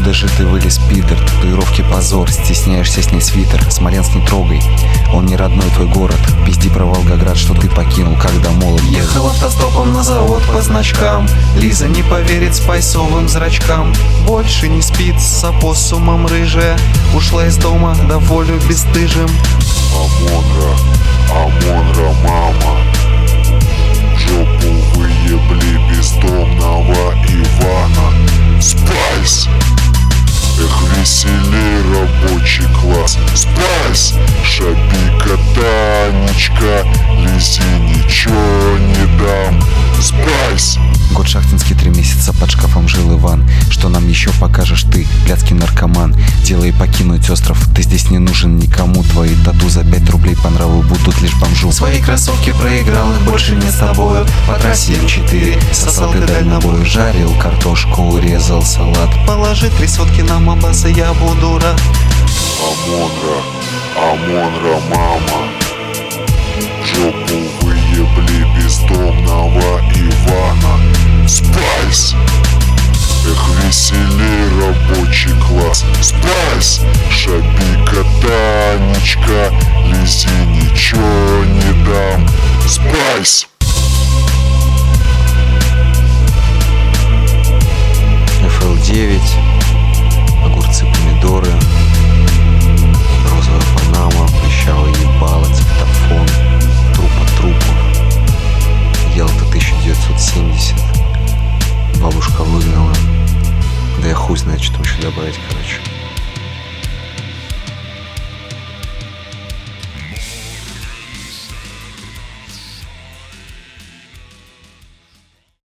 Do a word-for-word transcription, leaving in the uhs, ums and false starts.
Откуда же ты вылез, пидор? Татуировки позор, стесняешься снять свитер. Смоленск не трогай, он не родной твой город. Пизди про Волгоград, что ты покинул, когда молод. Ехал автостопом на завод по значкам. Лиза не поверит спайсовым зрачкам. Больше не спит с опоссумом рыжая. Ушла из дома до волю бесстыжим. Амонра, Амонра, мама, жопу выебли бездомного Ивана. Спайс! Эх, веселей рабочий класс. Спайс! Шабика, Танечка, Лизе ничего не дам. Спайс! Год шахтинский, три месяца под шкафом жил Иван. Что нам еще покажешь ты, блядский наркоман? Делай покинуть остров, ты здесь не нужен никому. Твои тату за пять рублей по нраву будут лишь бомжу. Свои кроссовки проиграл, их больше не с тобою. По трассе эм четыре сосал ты дальнобой. Жарил картошку, резал салат. Положи три сотки на мамбаса, я буду рад. Амонра, Амонра, мама, жопу выебли бездомного Ивана. Спайс! Эх, веселей рабочий класс. Спайс! Шабика, Танечка, Лизе ничего не дам. Спайс!